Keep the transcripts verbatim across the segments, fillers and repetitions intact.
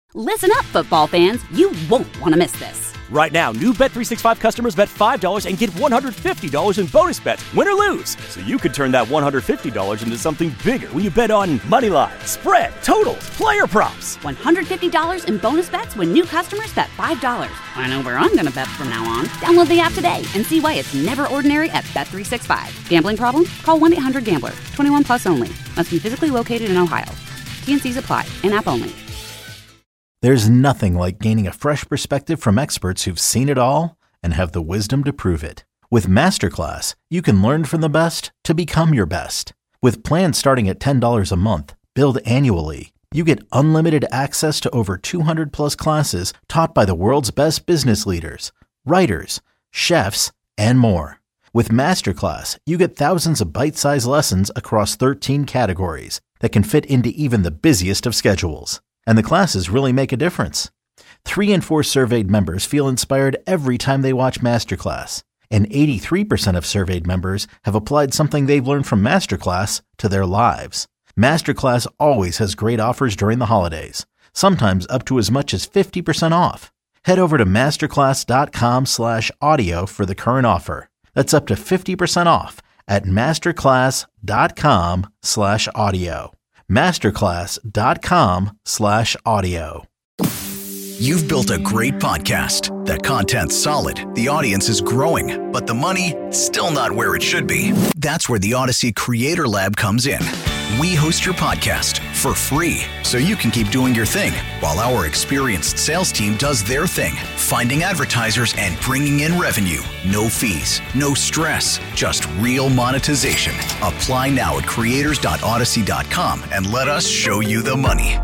Listen up, football fans. You won't want to miss this. Right now, new Bet three sixty-five customers bet five dollars and get one hundred fifty dollars in bonus bets, win or lose. So you could turn that one hundred fifty dollars into something bigger when you bet on money line, spread, totals, player props. one hundred fifty dollars in bonus bets when new customers bet five dollars. I know where I'm going to bet from now on. Download the app today and see why it's never ordinary at Bet three sixty-five. Gambling problem? Call one eight hundred gambler. twenty-one plus only. Must be physically located in Ohio. T N Cs apply. In-app only. There's nothing like gaining a fresh perspective from experts who've seen it all and have the wisdom to prove it. With Masterclass, you can learn from the best to become your best. With plans starting at ten dollars a month, billed annually, you get unlimited access to over two hundred plus classes taught by the world's best business leaders, writers, chefs, and more. With Masterclass, you get thousands of bite-sized lessons across thirteen categories that can fit into even the busiest of schedules. And the classes really make a difference. Three in four surveyed members feel inspired every time they watch Masterclass. And eighty-three percent of surveyed members have applied something they've learned from Masterclass to their lives. Masterclass always has great offers during the holidays, sometimes up to as much as fifty percent off. Head over to masterclass.com slash audio for the current offer. That's up to fifty percent off at masterclass.com slash audio. Masterclass.com slash audio. You've built a great podcast. The content's solid, the audience is growing, but the money still not where it should be. That's where the Odyssey Creator Lab comes in. We host your podcast for free so you can keep doing your thing while our experienced sales team does their thing, finding advertisers and bringing in revenue. No fees, no stress, just real monetization. Apply now at creators dot odyssey dot com and let us show you the money.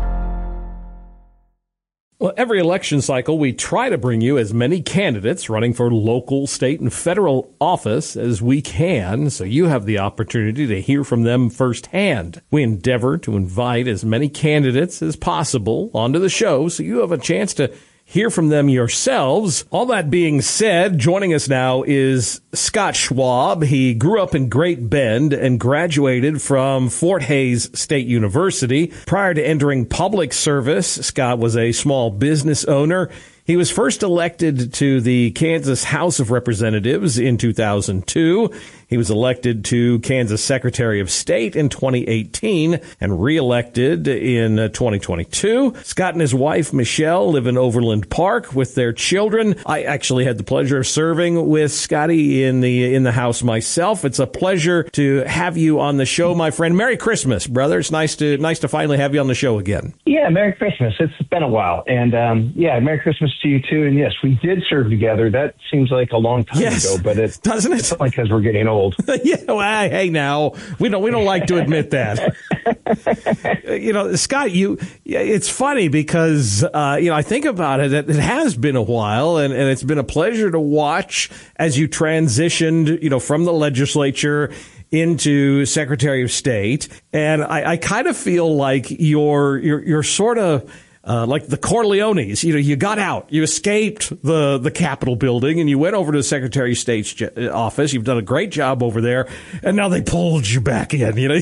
Well, every election cycle, we try to bring you as many candidates running for local, state, and federal office as we can, so you have the opportunity to hear from them firsthand. We endeavor to invite as many candidates as possible onto the show, so you have a chance to hear from them yourselves. All that being said, joining us now is Scott Schwab. He grew up in Great Bend and graduated from Fort Hays State University. Prior to entering public service, Scott was a small business owner. He was first elected to the Kansas House of Representatives in two thousand two. He was elected to Kansas Secretary of State in twenty eighteen and reelected in twenty twenty-two. Scott and his wife, Michelle, live in Overland Park with their children. I actually had the pleasure of serving with Scotty in the in the House myself. It's a pleasure to have you on the show, my friend. Merry Christmas, brother. It's nice to nice to finally have you on the show again. Yeah, Merry Christmas. It's been a while. And um, yeah, Merry Christmas to you too. And yes, we did serve together. That seems like a long time yes, ago, but it doesn't it? It's only because we're getting old. Yeah, well, hey, now we don't we don't like to admit that. You know, Scott, you it's funny because uh, you know I think about it. It has been a while, and, and it's been a pleasure to watch as you transitioned, you know, from the legislature into Secretary of State, and I, I kind of feel like you're you're you're sort of. Uh, like the Corleones, you know, you got out, you escaped the, the Capitol building and you went over to the Secretary of State's office. You've done a great job over there. And now they pulled you back in, you know.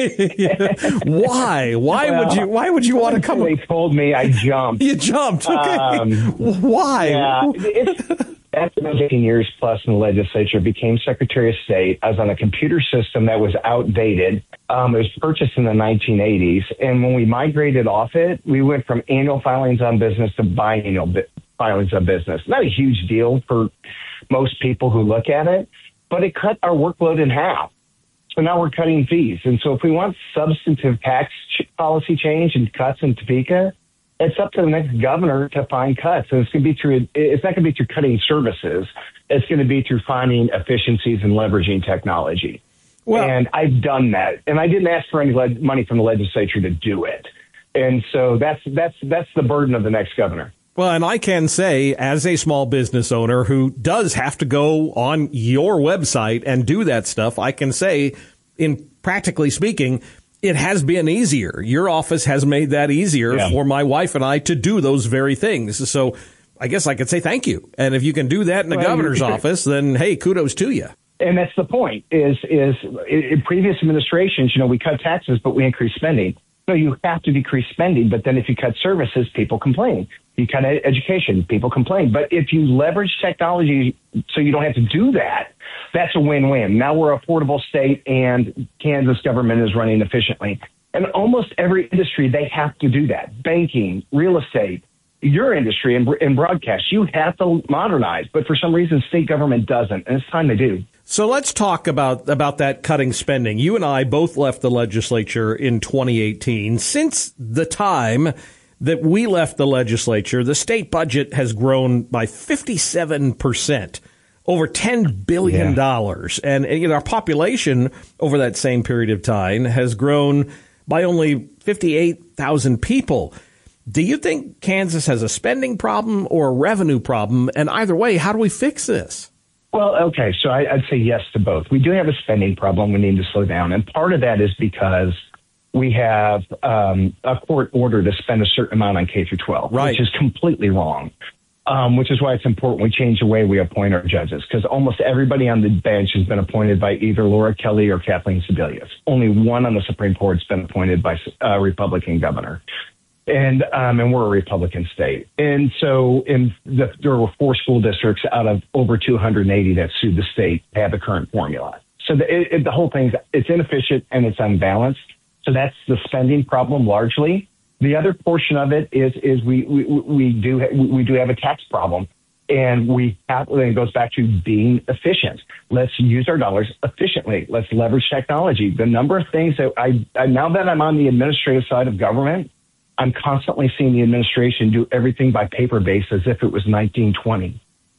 Why? Why well, would you, why would you want to come? They told me I jumped. You jumped. Okay. Um, why? Yeah, it's, after fifteen years plus in the legislature, became Secretary of State. I was on a computer system that was outdated. Um, it was purchased in the nineteen eighties. And when we migrated off it, we went from annual filings on business to biannual bi- filings on business. Not a huge deal for most people who look at it, but it cut our workload in half. So now we're cutting fees. And so if we want substantive tax ch- policy change and cuts in Topeka, it's up to the next governor to find cuts. And it's going to be through, it's not going to be through cutting services. It's going to be through finding efficiencies and leveraging technology. Well, and I've done that. And I didn't ask for any le- money from the legislature to do it. And so that's, that's, that's the burden of the next governor. Well, and I can say, as a small business owner who does have to go on your website and do that stuff, I can say, in practically speaking, it has been easier. Your office has made that easier yeah. for my wife and I to do those very things. So I guess I could say thank you. And if you can do that in the well, governor's office, then, hey, kudos to you. And that's the point, is is in previous administrations, you know, we cut taxes, but we increased spending. So you have to decrease spending, but then if you cut services, people complain. You cut ed- education, people complain. But if you leverage technology so you don't have to do that, that's a win-win. Now we're a affordable state, and Kansas government is running efficiently. And almost every industry, they have to do that. Banking, real estate, your industry, and, and broadcast, you have to modernize. But for some reason, state government doesn't, and it's time they do. So let's talk about, about that cutting spending. You and I both left the legislature in twenty eighteen. Since the time that we left the legislature, the state budget has grown by fifty-seven percent, over ten billion dollars. Yeah. And, and you know, our population over that same period of time has grown by only fifty-eight thousand people. Do you think Kansas has a spending problem or a revenue problem? And either way, how do we fix this? Well, okay, so I, I'd say yes to both. We do have a spending problem we need to slow down, and part of that is because we have um, a court order to spend a certain amount on K through twelve, right, which is completely wrong, um, which is why it's important we change the way we appoint our judges, because almost everybody on the bench has been appointed by either Laura Kelly or Kathleen Sebelius. Only one on the Supreme Court has been appointed by a Republican governor. And um, and we're a Republican state. And so in the, there were four school districts out of over two hundred eighty that sued the state to have the current formula. So the, it, it, the whole thing, it's inefficient and it's unbalanced. So that's the spending problem largely. The other portion of it is is we we, we do we, we do have a tax problem. And we have, and it goes back to being efficient. Let's use our dollars efficiently. Let's leverage technology. The number of things that I, I now that I'm on the administrative side of government, I'm constantly seeing the administration do everything by paper based as if it was nineteen twenty.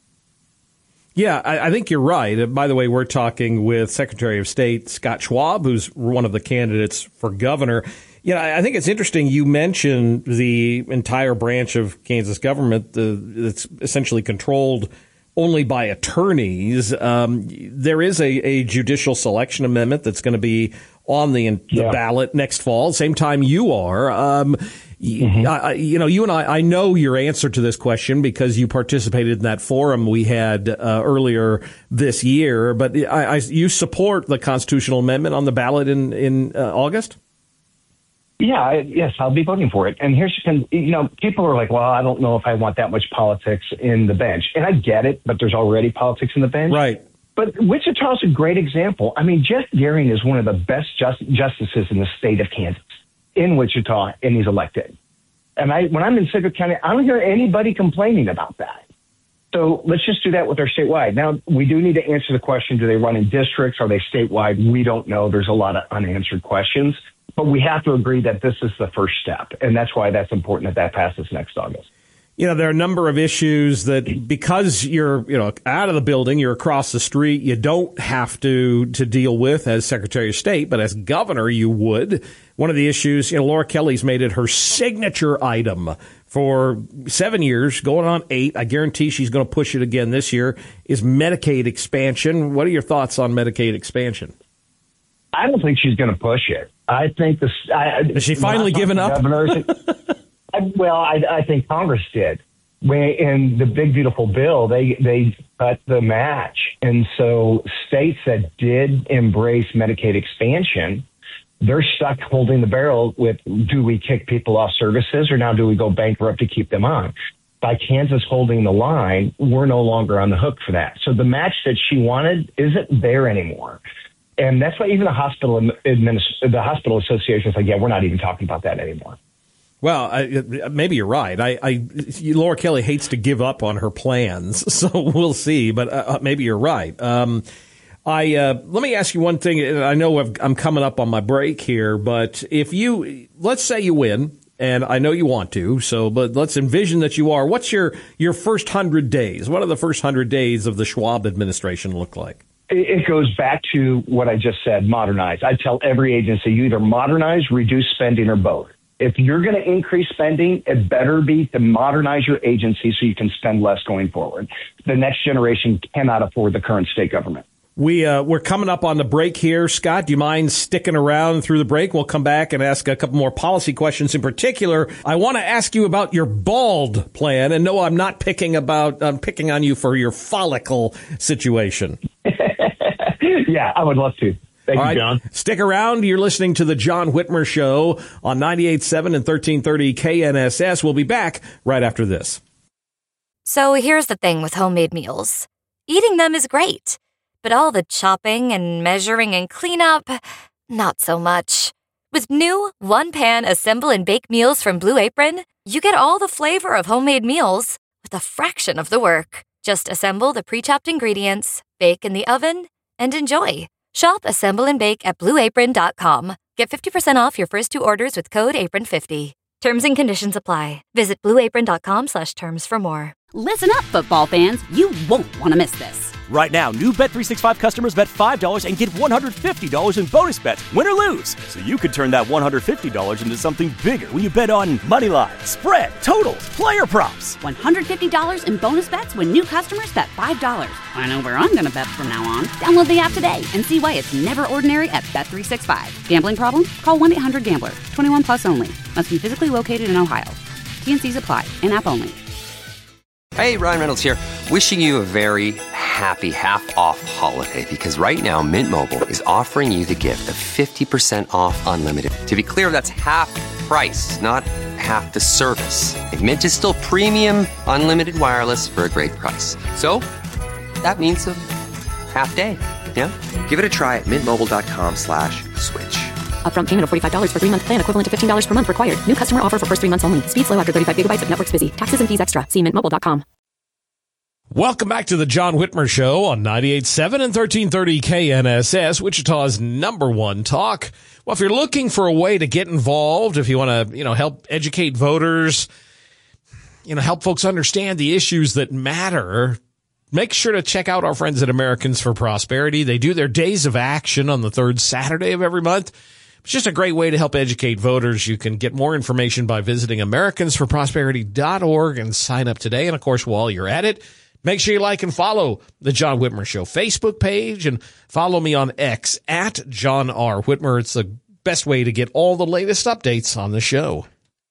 Yeah, I, I think you're right. By the way, we're talking with Secretary of State Scott Schwab, who's one of the candidates for governor. You know, I think it's interesting you mentioned the entire branch of Kansas government the, that's essentially controlled only by attorneys. Um, there is a, a judicial selection amendment that's going to be on the, the yeah. ballot next fall, same time you are. Um, mm-hmm. I, you know, you and I, I know your answer to this question because you participated in that forum we had uh, earlier this year. But I, I, you support the constitutional amendment on the ballot in, in uh, August? Yeah, I, yes, I'll be voting for it. And here's, you know, people are like, well, I don't know if I want that much politics in the bench. And I get it, but there's already politics in the bench. Right. But Wichita's a great example. I mean, Jeff Gehring is one of the best just, justices in the state of Kansas in Wichita, and he's elected. And I, when I'm in Sedgwick County, I don't hear anybody complaining about that. So let's just do that with our statewide. Now, we do need to answer the question, do they run in districts? Are they statewide? We don't know. There's a lot of unanswered questions. But we have to agree that this is the first step, and that's why that's important that that passes next August. You know, there are a number of issues that because you're, you know, out of the building, you're across the street, you don't have to to deal with as Secretary of State, but as governor, you would. One of the issues, you know, Laura Kelly's made it her signature item for seven years, going on eight. I guarantee she's going to push it again this year, is Medicaid expansion. What are your thoughts on Medicaid expansion? I don't think she's going to push it. I think this. I, Has she finally given up? I, well, I, I think Congress did. When, in the big, beautiful bill, they, they cut the match. And so states that did embrace Medicaid expansion, they're stuck holding the barrel with, do we kick people off services or now do we go bankrupt to keep them on? By Kansas holding the line, we're no longer on the hook for that. So the match that she wanted isn't there anymore. And that's why even the hospital administ- the hospital association is like, yeah, we're not even talking about that anymore. Well, I, maybe you're right. I, I, Laura Kelly hates to give up on her plans, so we'll see. But uh, maybe you're right. Um, I uh, let me ask you one thing. I know I've, I'm coming up on my break here, but if you let's say you win, and I know you want to, so but let's envision that you are. What's your your first hundred days? What do the first hundred days of the Schwab administration look like? It goes back to what I just said, modernize. I tell every agency, you either modernize, reduce spending, or both. If you're going to increase spending, it better be to modernize your agency so you can spend less going forward. The next generation cannot afford the current state government. We, uh, we're coming up on the break here. Scott, do you mind sticking around through the break? We'll come back and ask a couple more policy questions. In particular, I want to ask you about your bald plan. And no, I'm not picking about, I'm picking on you for your follicle situation. Yeah, I would love to. Thank All you, right. John. Stick around. You're listening to the John Whitmer Show on ninety-eight point seven and thirteen thirty K N S S. We'll be back right after this. So here's the thing with homemade meals. Eating them is great, but all the chopping and measuring and cleanup, not so much. With new one-pan assemble and bake meals from Blue Apron, you get all the flavor of homemade meals with a fraction of the work. Just assemble the pre-chopped ingredients, bake in the oven, and enjoy. Shop Assemble and Bake at blue apron dot com. Get fifty percent off your first two orders with code apron fifty. Terms and conditions apply. Visit blue apron dot com slash terms for more. Listen up, football fans. You won't want to miss this. Right now, new Bet three sixty-five customers bet five dollars and get one hundred fifty dollars in bonus bets, win or lose. So you could turn that one hundred fifty dollars into something bigger when you bet on money line, spread, totals, player props. one hundred fifty dollars in bonus bets when new customers bet five dollars. I know where I'm going to bet from now on. Download the app today and see why it's never ordinary at Bet three sixty-five. Gambling problem? Call one eight hundred gambler. twenty-one plus only. Must be physically located in Ohio. T N Cs apply. In-app only. Hey, Ryan Reynolds here. Wishing you a very happy half-off holiday because right now Mint Mobile is offering you the gift of fifty percent off unlimited. To be clear, that's half price, not half the service. And Mint is still premium unlimited wireless for a great price. So that means a half day. Yeah? Give it a try at mintmobile.com slash switch. Upfront payment of forty-five dollars for three-month plan equivalent to fifteen dollars per month required. New customer offer for first three months only. Speed slow after thirty-five gigabytes if network's busy. Taxes and fees extra. See mint mobile dot com. Welcome back to the John Whitmer Show on ninety-eight point seven and thirteen thirty K N S S, Wichita's number one talk. Well, if you're looking for a way to get involved, if you want to, you know, help educate voters, you know, help folks understand the issues that matter, make sure to check out our friends at Americans for Prosperity. They do their Days of Action on the third Saturday of every month. It's just a great way to help educate voters. You can get more information by visiting americans for prosperity dot org and sign up today. And, of course, while you're at it, make sure you like and follow the John Whitmer Show Facebook page and follow me on X at John R. Whitmer. It's the best way to get all the latest updates on the show.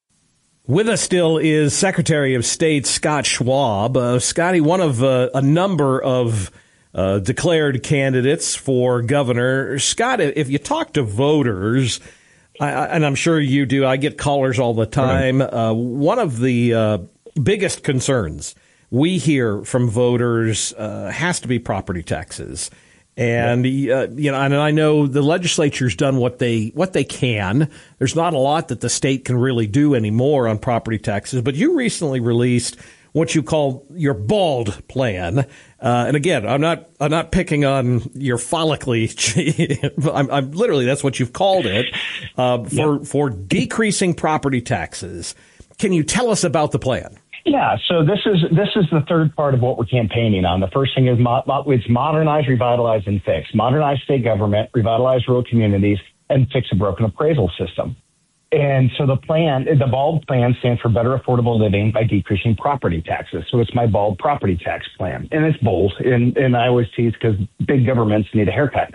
With us still is Secretary of State Scott Schwab. Uh, Scotty, one of uh, a number of uh, declared candidates for governor. Scott, if you talk to voters, I, and I'm sure you do, I get callers all the time. Right. Uh, one of the uh, biggest concerns we hear from voters uh, has to be property taxes. And, uh, you know, and I know the legislature's done what they what they can. There's not a lot that the state can really do anymore on property taxes. But you recently released what you call your BALD plan. Uh, and again, I'm not I'm not picking on your follically. I'm, I'm literally that's what you've called it uh, for yeah. for decreasing property taxes. Can you tell us about the plan? Yeah, so this is this is the third part of what we're campaigning on. The first thing is mo- mo- it's modernize, revitalize, and fix. Modernize state government, revitalize rural communities, and fix a broken appraisal system. And so the plan, the BALD plan stands for Better Affordable Living by Decreasing Property Taxes. So it's my BALD property tax plan. And it's bold, and, and I always tease because big governments need a haircut.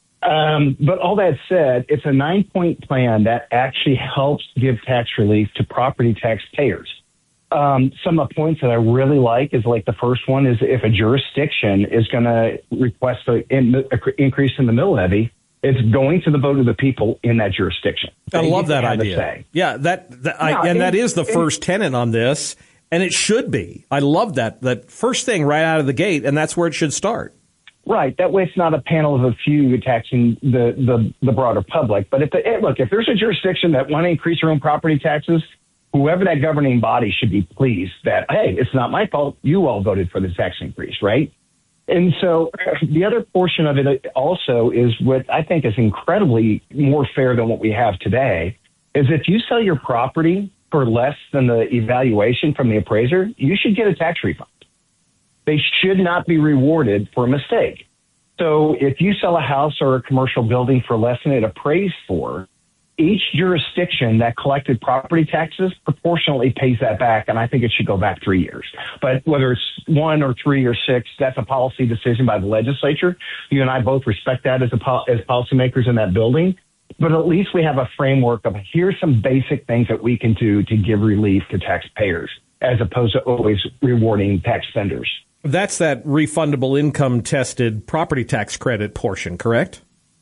Um, but all that said, it's a nine-point plan that actually helps give tax relief to property tax payers. Um, some of the points that I really like is like the first one is if a jurisdiction is going to request an in, increase in the mill levy, it's going to the vote of the people in that jurisdiction. I love that idea. Yeah, that, that I, yeah, and it, that is the it, first tenet on this, and it should be. I love that that first thing right out of the gate, and that's where it should start. Right. That way, it's not a panel of a few taxing the the, the broader public. But if the, look, if there's a jurisdiction that want to increase their own property taxes, whoever that governing body should be pleased that, hey, it's not my fault. You all voted for the tax increase, right? And so the other portion of it also is what I think is incredibly more fair than what we have today, is if you sell your property for less than the evaluation from the appraiser, you should get a tax refund. They should not be rewarded for a mistake. So if you sell a house or a commercial building for less than it appraised for, each jurisdiction that collected property taxes proportionally pays that back, and I think it should go back three years. But whether it's one or three or six, that's a policy decision by the legislature. You and I both respect that as a as policymakers in that building. But at least we have a framework of here's some basic things that we can do to give relief to taxpayers, as opposed to always rewarding tax spenders. That's that refundable income tested property tax credit portion, correct?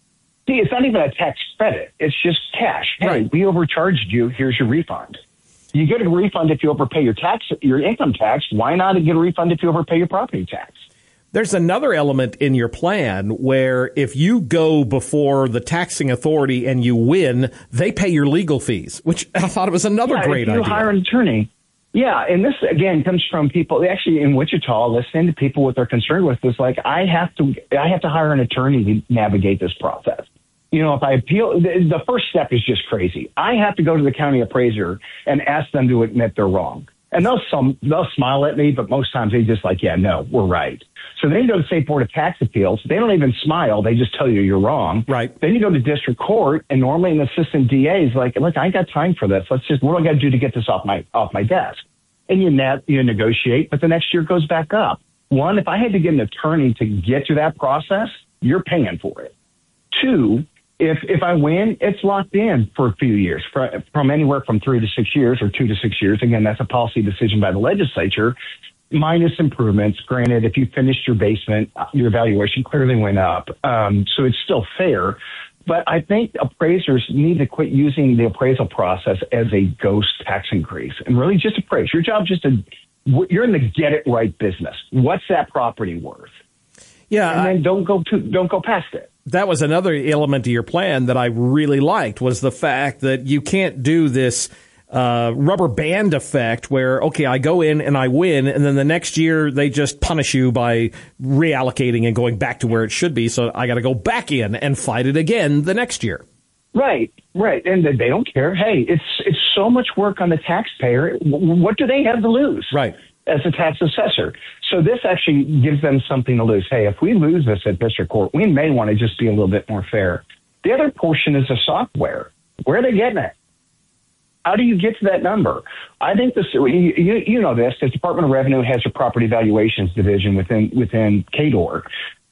See, it's not even a tax credit. It's just cash. Hey, Right. we overcharged you. Here's your refund. You get a refund if you overpay your tax, your income tax. Why not get a refund if you overpay your property tax? There's another element in your plan where if you go before the taxing authority and you win, they pay your legal fees, which I thought it was another yeah, great if you idea. hire an attorney. Yeah, and this, again, comes from people, actually in Wichita, listening to people what they're concerned with is like, I have to I have to hire an attorney to navigate this process. You know, if I appeal, the, the first step is just crazy. I have to go to the county appraiser and ask them to admit they're wrong. And they'll, some, they'll smile at me, but most times they just like, yeah, no, we're right. So then you go to State Board of Tax Appeals. They don't even smile. They just tell you you're wrong. Right. Then you go to district court, and normally an assistant D A is like, look, I ain't got time for this. Let's just, what do I got to do to get this off my off my desk? And you net, you negotiate, but the next year goes back up. One, if I had to get an attorney to get through that process, you're paying for it. Two, if if I win, it's locked in for a few years, for, from anywhere from three to six years or two to six years. Again, that's a policy decision by the legislature, minus improvements. Granted, if you finished your basement, your valuation clearly went up. Um, so it's still fair. But I think appraisers need to quit using the appraisal process as a ghost tax increase and really just appraise. Your job just to, you're in the get it right business. What's that property worth? Yeah. And then don't go to, don't go past it. That was another element of your plan that I really liked, was the fact that you can't do this uh, rubber band effect where, okay, I go in and I win, and then the next year they just punish you by reallocating and going back to where it should be. So I got to go back in and fight it again the next year. Right, right. And they don't care. Hey, it's it's so much work on the taxpayer. What do they have to lose? Right. As a tax assessor. So this actually gives them something to lose. Hey, if we lose this at district court, we may want to just be a little bit more fair. The other portion is the software. Where are they getting it? How do you get to that number? I think this, you, you know this, the Department of Revenue has a property valuations division within within K D O R.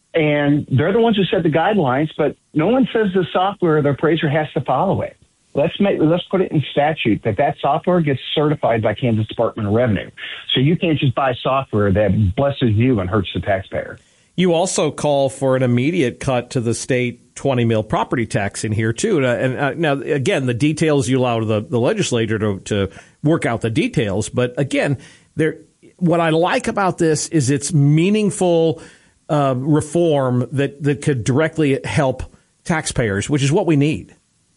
And they're the ones who set the guidelines, but no one says the software or the appraiser has to follow it. Let's make let's put it in statute that that software gets certified by Kansas Department of Revenue. So you can't just buy software that blesses you and hurts the taxpayer. You also call for an immediate cut to the state twenty mil property tax in here, too. And uh, now, again, the details you allow the, the legislature to, to work out the details. But again, there, what I like about this is it's meaningful uh, reform that, that could directly help taxpayers, which is what we need.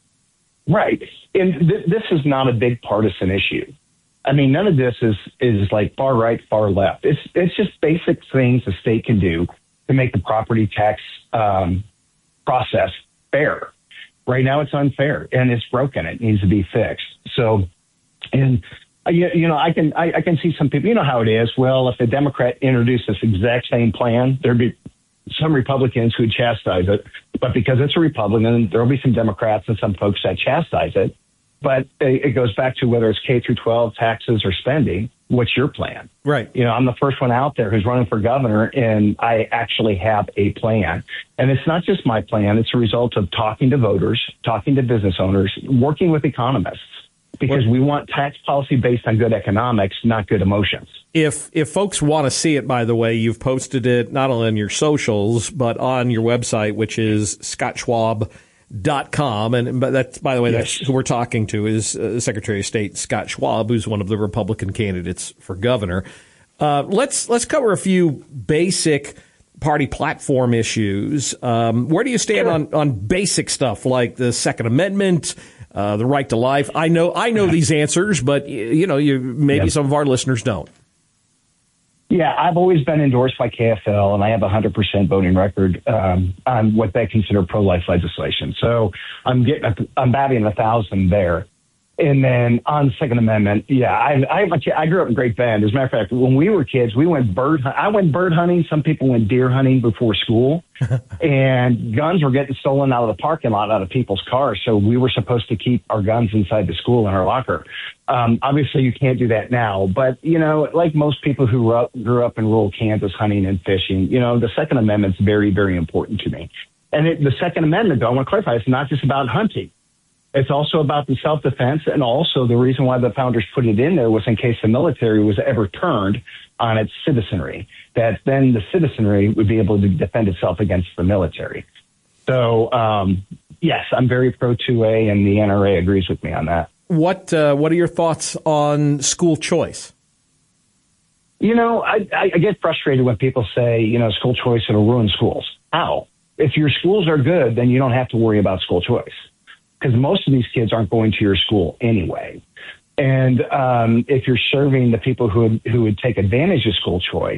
Right. And th- this is not a big partisan issue. I mean, none of this is, is like far right, far left. It's it's just basic things the state can do to make the property tax um, process fair. Right now, it's unfair and it's broken. It needs to be fixed. So, and uh, you, you know, I can I, I can see some people. You know how it is. Well, if the Democrat introduced this exact same plan, there'd be some Republicans who'd chastise it. But because it's a Republican, there'll be some Democrats and some folks that chastise it. But it goes back to whether it's K through twelve, taxes, or spending. What's your plan? Right. You know, I'm the first one out there who's running for governor, and I actually have a plan. And it's not just my plan. It's a result of talking to voters, talking to business owners, working with economists, because we want tax policy based on good economics, not good emotions. If if folks want to see it, by the way, you've posted it not only on your socials, but on your website, which is scott schwab dot com. And but that's, by the way, Yes. that's who we're talking to is uh, Secretary of State Scott Schwab, who's one of the Republican candidates for governor. Uh, let's let's cover a few basic party platform issues. Um, where do you stand Sure. on, on basic stuff like the Second Amendment, uh, the right to life? I know I know these answers, but you know, you maybe Yep. some of our listeners don't. Yeah, I've always been endorsed by K F L, and I have a one hundred percent voting record um, on what they consider pro-life legislation. So I'm getting, a, I'm batting a thousand there. And then on Second Amendment, yeah, I, I, I grew up in Great Bend. As a matter of fact, when we were kids, we went bird. I went bird hunting. Some people went deer hunting before school, and guns were getting stolen out of the parking lot, out of people's cars. So we were supposed to keep our guns inside the school in our locker. Um, obviously, you can't do that now. But you know, like most people who grew up, grew up in rural Kansas hunting and fishing, you know, the Second Amendment's very, very important to me. And it, the Second Amendment, though, I want to clarify, it's not just about hunting. It's also about the self-defense, and also the reason why the founders put it in there was in case the military was ever turned on its citizenry, that then the citizenry would be able to defend itself against the military. So um, yes, I'm very pro two A, and the N R A agrees with me on that. What uh, What are your thoughts on school choice? You know, I, I get frustrated when people say, you know, school choice, it'll ruin schools. How? If your schools are good, then you don't have to worry about school choice, because most of these kids aren't going to your school anyway. And um, if you're serving the people who would, who would take advantage of school choice,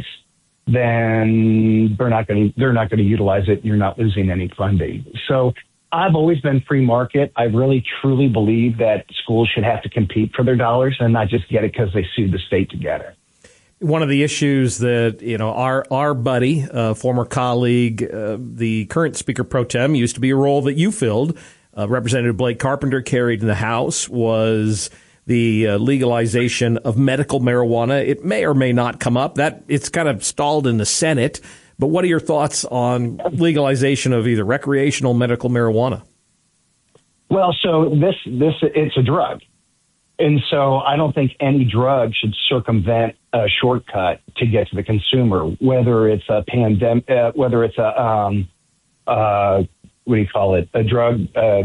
then they're not going to they're not going to utilize it. You're not losing any funding. So I've always been free market. I really truly believe that schools should have to compete for their dollars and not just get it because they sued the state to get it. One of the issues that, you know, our our buddy, uh, former colleague, uh, the current Speaker Pro Tem, used to be a role that you filled, uh, Representative Blake Carpenter carried in the House, was the uh, legalization of medical marijuana. It may or may not come up. That it's kind of stalled in the Senate. But what are your thoughts on legalization of either recreational medical marijuana? Well, so this this it's a drug. And so I don't think any drug should circumvent a shortcut to get to the consumer, whether it's a pandemic, uh, whether it's a, um, uh, what do you call it? A drug, uh,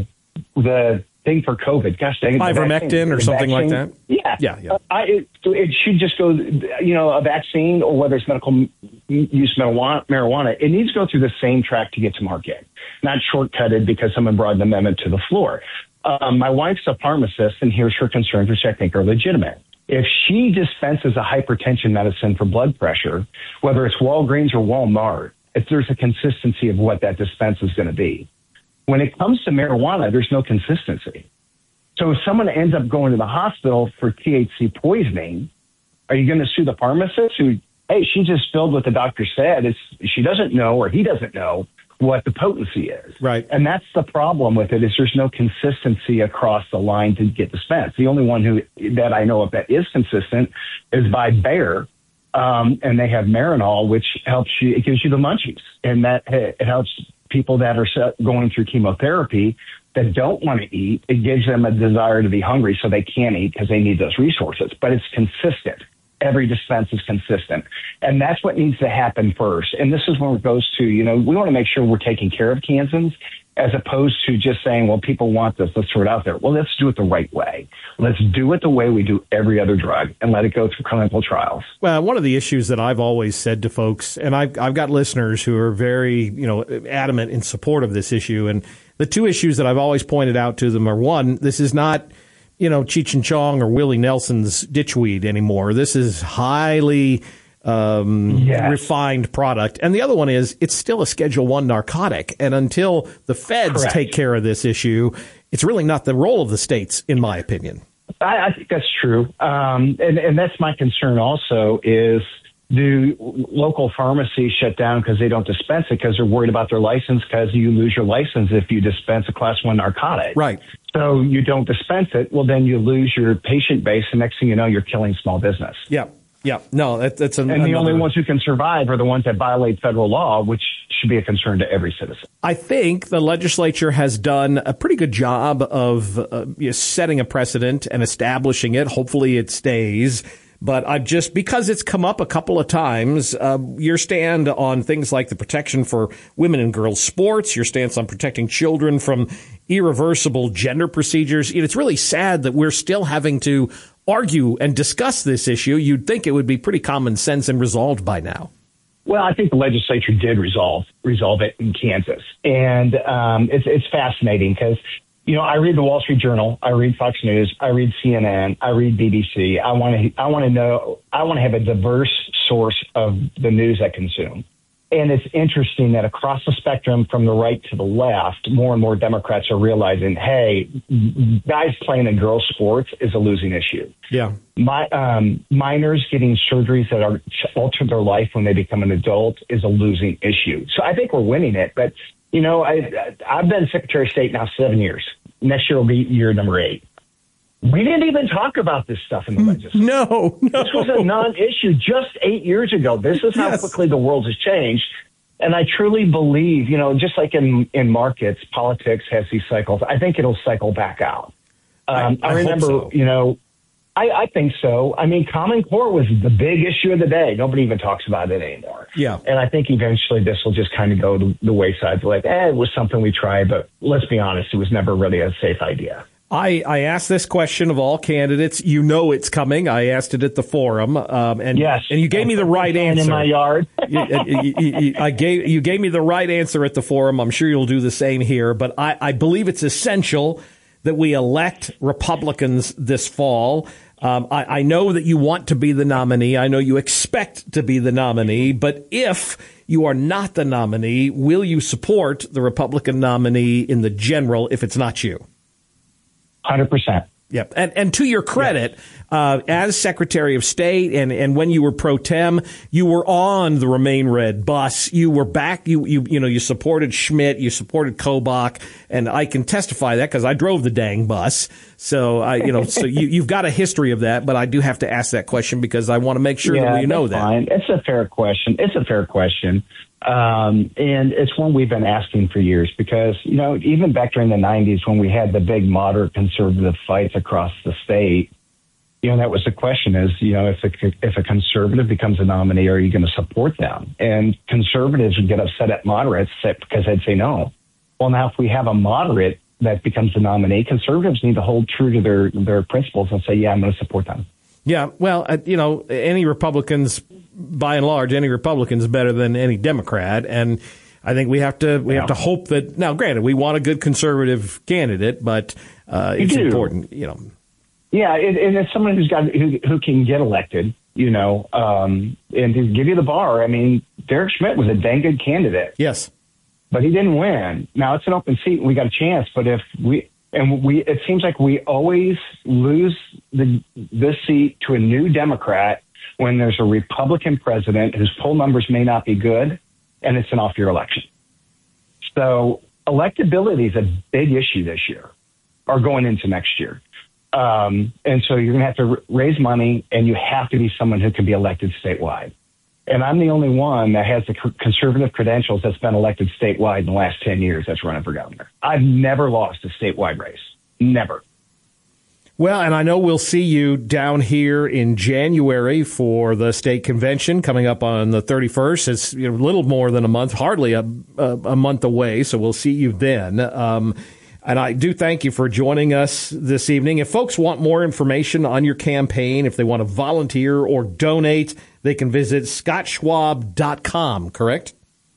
the thing for COVID. Gosh dang it. Ivermectin or something like that? Yeah. Yeah. yeah. Uh, I, it, it should just go, you know, a vaccine or whether it's medical use marijuana, marijuana, it needs to go through the same track to get to market, not shortcutted because someone brought an amendment to the floor. Um, my wife's a pharmacist, and here's her concerns, which I think are legitimate. If she dispenses a hypertension medicine for blood pressure, whether it's Walgreens or Walmart, if there's a consistency of what that dispense is going to be. When it comes to marijuana, there's no consistency. So if someone ends up going to the hospital for T H C poisoning, are you going to sue the pharmacist who, hey, she just filled what the doctor said? It's, she doesn't know, or he doesn't know what the potency is. Right. And that's the problem with it, is there's no consistency across the line to get dispensed. The only one who that I know of that is consistent is by Bayer, um, and they have Marinol, which helps you, it gives you the munchies, and that it helps people that are going through chemotherapy that don't want to eat. It gives them a desire to be hungry so they can't eat because they need those resources, but it's consistent. Every dispense is consistent. And that's what needs to happen first. And this is where it goes to, you know, we want to make sure we're taking care of Kansans as opposed to just saying, well, people want this, let's throw it out there. Well, let's do it the right way. Let's do it the way we do every other drug and let it go through clinical trials. Well, one of the issues that I've always said to folks, and I've, I've got listeners who are very, you know, adamant in support of this issue. And the two issues that I've always pointed out to them are, one, this is not, you know, Cheech and Chong or Willie Nelson's ditchweed anymore. This is highly um, yes. refined product. And the other one is it's still a Schedule One narcotic. And until the feds Correct. take care of this issue, it's really not the role of the states, in my opinion. I, I think that's true. Um, and, and that's my concern also is, do local pharmacies shut down because they don't dispense it because they're worried about their license, because you lose your license if you dispense a class one narcotic. Right. So you don't dispense it. Well, then you lose your patient base. And next thing you know, you're killing small business. Yeah. Yeah. No, that, that's an, And the another... only ones who can survive are the ones that violate federal law, which should be a concern to every citizen. I think the legislature has done a pretty good job of uh, you know, setting a precedent and establishing it. Hopefully it stays. But I've just, because it's come up a couple of times, uh, your stand on things like the protection for women and girls sports, your stance on protecting children from irreversible gender procedures. It's really sad that we're still having to argue and discuss this issue. You'd think it would be pretty common sense and resolved by now. Well, I think the legislature did resolve resolve it in Kansas. And um, it's, it's fascinating because, you know, I read the Wall Street Journal, I read Fox News, I read C N N, I read B B C. I want to, I want to know, I want to have a diverse source of the news I consume. And it's interesting that across the spectrum, from the right to the left, more and more Democrats are realizing, hey, guys playing in girls' sports is a losing issue. Yeah. My um, minors getting surgeries that are alter their life when they become an adult is a losing issue. So I think we're winning it, but. You know, I, I've been Secretary of State now seven years. Next year will be year number eight. We didn't even talk about this stuff in the legislature. No, no. This was a non-issue just eight years ago. This is how yes. quickly the world has changed. And I truly believe, you know, just like in, in markets, politics has these cycles. I think it'll cycle back out. Um, I, I, I remember, so. you know, I, I think so. I mean, Common Core was the big issue of the day. Nobody even talks about it anymore. Yeah. And I think eventually this will just kind of go to the wayside. Like, eh, it was something we tried, but let's be honest, it was never really a safe idea. I, I asked this question of all candidates. You know it's coming. I asked it at the forum, um, and yes, and you gave me the right answer. In my yard, you, you, you, I gave you gave me the right answer at the forum. I'm sure you'll do the same here. But I, I believe it's essential that we elect Republicans this fall. Um, I, I know that you want to be the nominee. I know you expect to be the nominee. But if you are not the nominee, will you support the Republican nominee in the general if it's not you? one hundred percent. Yep. And and to your credit, uh, as Secretary of State and, and when you were pro tem, you were on the Remain Red bus. You were back. You, you, you know, you supported Schmidt. You supported Kobach. And I can testify that because I drove the dang bus. So, I, you know, so you, you've got a history of that. But I do have to ask that question because I want to make sure yeah, that we know that. Fine. It's a fair question. It's a fair question. Um, and it's one we've been asking for years because, you know, even back during the nineties when we had the big moderate conservative fights across the state, you know, that was the question is, you know, if a, if a conservative becomes a nominee, are you going to support them? And conservatives would get upset at moderates because they'd say no. Well, now if we have a moderate that becomes the nominee, conservatives need to hold true to their, their principles and say, yeah, I'm going to support them. Yeah, well, uh, you know, any Republicans, by and large, any Republican is better than any Democrat, and I think we have to we yeah. have to hope that. Now, granted, we want a good conservative candidate, but uh, it's do. important, you know. Yeah, it, and it's someone who's got who, who can get elected, you know, um, and to give you the bar. I mean, Derek Schmidt was a dang good candidate. Yes, but he didn't win. Now it's an open seat, and we got a chance. But if we And we, it seems like we always lose the, this seat to a new Democrat when there's a Republican president whose poll numbers may not be good, and it's an off-year election. So electability is a big issue this year, or going into next year. Um, and so you're going to have to r- raise money, and you have to be someone who can be elected statewide. And I'm the only one that has the conservative credentials that's been elected statewide in the last ten years that's running for governor. I've never lost a statewide race. Never. Well, and I know we'll see you down here in January for the state convention coming up on the thirty-first. It's you know, a little more than a month, hardly a, a, a month away, so we'll see you then. Um, and I do thank you for joining us this evening. If folks want more information on your campaign, if they want to volunteer or donate, they can visit scott schwab dot com, correct?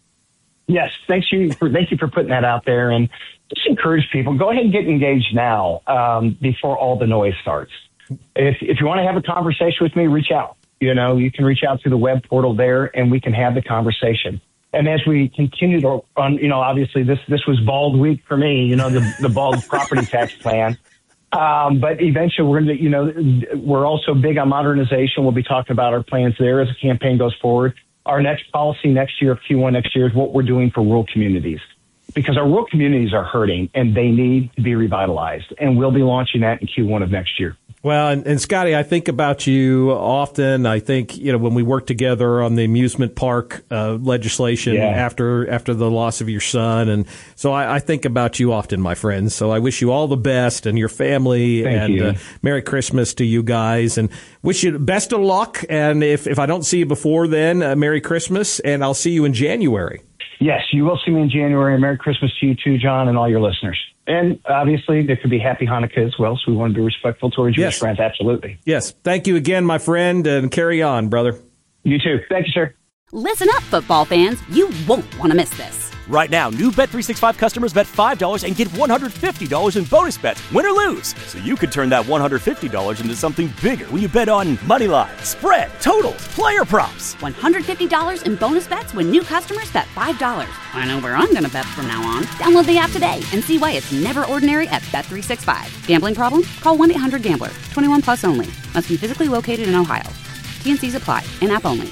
Yes. Thanks you for, thank you for putting that out there. And just encourage people, go ahead and get engaged now um, before all the noise starts. If, if you want to have a conversation with me, reach out. You know, you can reach out to the web portal there and we can have the conversation. And as we continue to, on, you know, obviously this, this was bald week for me, you know, the, the bald property tax plan. Um, but eventually we're going to, you know, we're also big on modernization. We'll be talking about our plans there as the campaign goes forward. Our next policy next year, Q one next year, is what we're doing for rural communities, because our rural communities are hurting and they need to be revitalized. And we'll be launching that in Q one of next year. Well, and, and Scotty, I think about you often. I think, you know, when we worked together on the amusement park uh, legislation yeah. after after the loss of your son. And so I, I think about you often, my friend. So I wish you all the best and your family. Thank and you. Uh, Merry Christmas to you guys. And wish you best of luck. And if, if I don't see you before then, uh, Merry Christmas. And I'll see you in January. Yes, you will see me in January. Merry Christmas to you too, John, and all your listeners. And obviously, there could be Happy Hanukkah as well, so we want to be respectful to our Jewish yes. friends. Absolutely. Yes. Thank you again, my friend, and carry on, brother. You too. Thank you, sir. Listen up, football fans. You won't want to miss this. Right now, new Bet three sixty-five customers bet five dollars and get one hundred fifty dollars in bonus bets, win or lose. So you could turn that one hundred fifty dollars into something bigger when you bet on money line, spread, totals, player props. one hundred fifty dollars in bonus bets when new customers bet five dollars. I know where I'm going to bet from now on. Download the app today and see why it's never ordinary at Bet three sixty-five. Gambling problem? Call one eight hundred gambler. twenty-one plus only. Must be physically located in Ohio. T and C's apply. In-app only.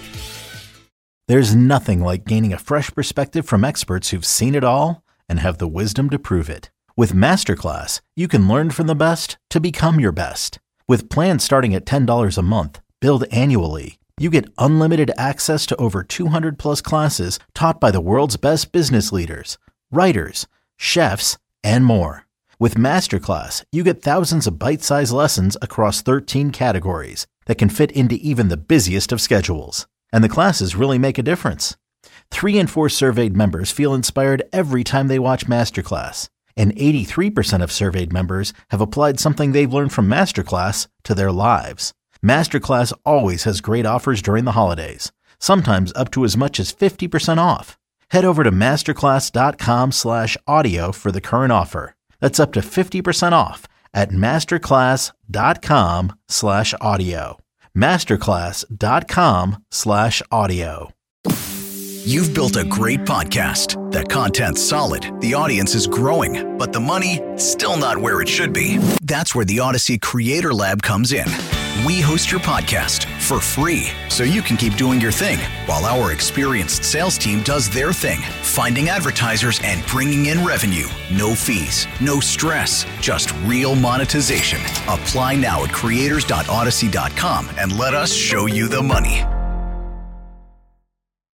There's nothing like gaining a fresh perspective from experts who've seen it all and have the wisdom to prove it. With Masterclass, you can learn from the best to become your best. With plans starting at ten dollars a month, billed annually, you get unlimited access to over two hundred plus classes taught by the world's best business leaders, writers, chefs, and more. With Masterclass, you get thousands of bite-sized lessons across thirteen categories that can fit into even the busiest of schedules. And the classes really make a difference. Three in four surveyed members feel inspired every time they watch Masterclass. And eighty-three percent of surveyed members have applied something they've learned from Masterclass to their lives. Masterclass always has great offers during the holidays, sometimes up to as much as fifty percent off. Head over to masterclass.com slash audio for the current offer. That's up to fifty percent off at masterclass.com slash audio. Masterclass.com slash audio. You've built a great podcast. The content's solid, the audience is growing, but the money still not where it should be. That's where the Odyssey Creator Lab comes in. We host your podcast for free so you can keep doing your thing while our experienced sales team does their thing, finding advertisers and bringing in revenue. No fees, no stress, just real monetization. Apply now at creators dot odyssey dot com and let us show you the money.